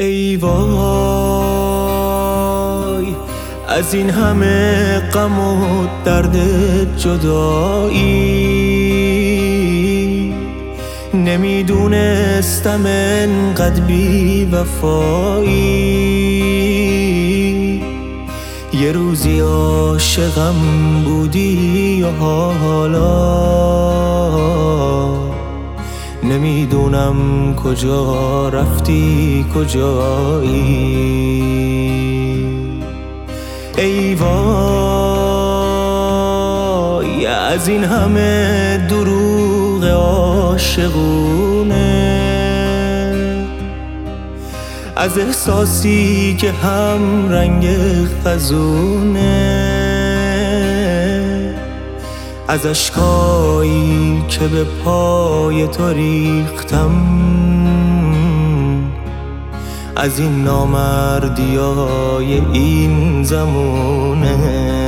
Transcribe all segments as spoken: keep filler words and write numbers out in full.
ای وای از این همه غم و درد جدایی، نمیدونستم انقدر بی وفایی. یه روزی عاشقم بودی و حالا نمیدونم کجا رفتی کجایی. ای وای از این همه دروغ عاشقونه، از احساسی که هم رنگ خزونه، از اشکایی که به پای تو ریختم، از این نامردیای این زمونه.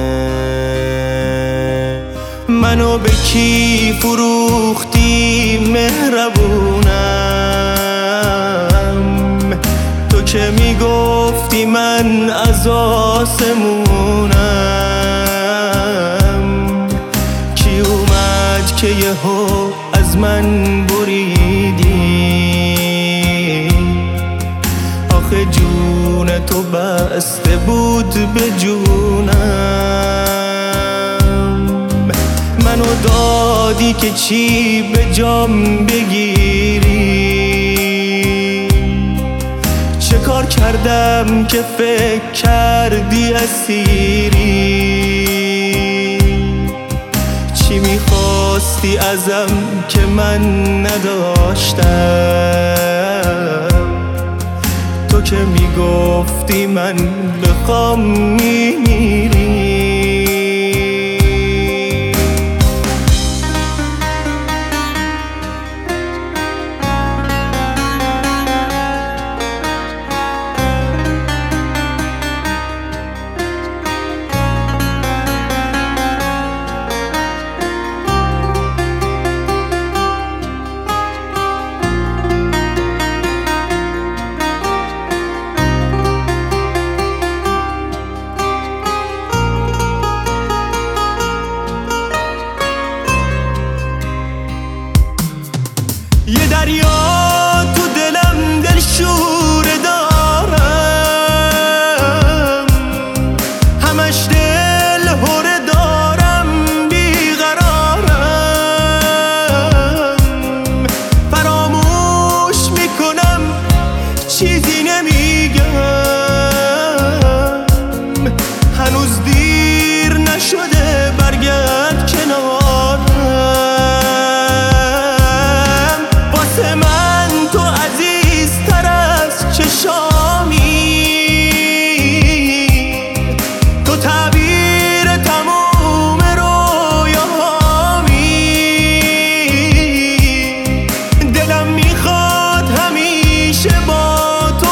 منو به کی فروختی مهربونم، تو که میگفتی من از آسمونم. کی اومد که یهو از من بریدی، آخه جون تو بسته بود به جونم. منو دادی که چی به جام بگیری، چه کار کردم که فکر کردی اسیری. چی میخواستی ازم که من نداشتم، تو که میگفتی من بخوام میمیری. یه دریا تو دلم دلشوره دارم، همش دل هره دارم بیقرارم. فراموش میکنم چیزی نمیگم، هنوز دیر نشده برگرد کنارم. من تو عزیزتر از چشامی، تو تعبیر تموم رویاهامی. دلم میخواد همیشه با تو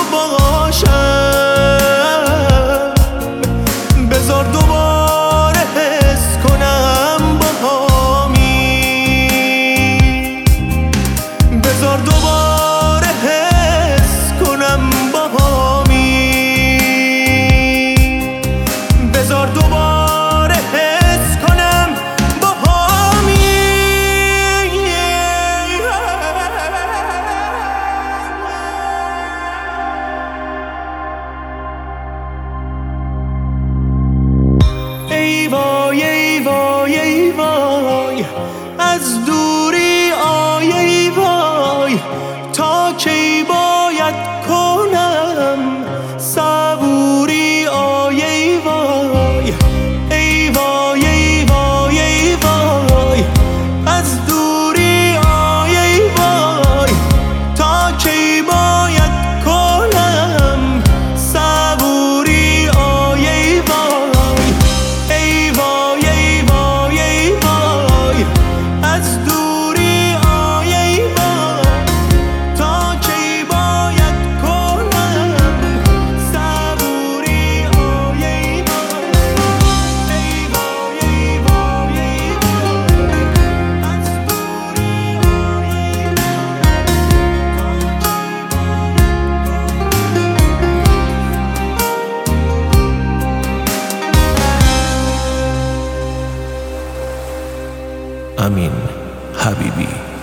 باشم، بذار دوباره حس کنم باهامی، بذار دوباره حس کنم باهامی، بذار دوباره حس کنم باهامی. ای وای ای وای ای وای از دوری آی ای وای، تا کی باید کنم صبوری آی ای وای. ای وای ای وای ای وای از دوری آی ای وای، تا کی باید کنم صبوری آی ای وای. ای وای ای وای ای وای از دوری آی ای وای، تا کی باید امین حبیبی.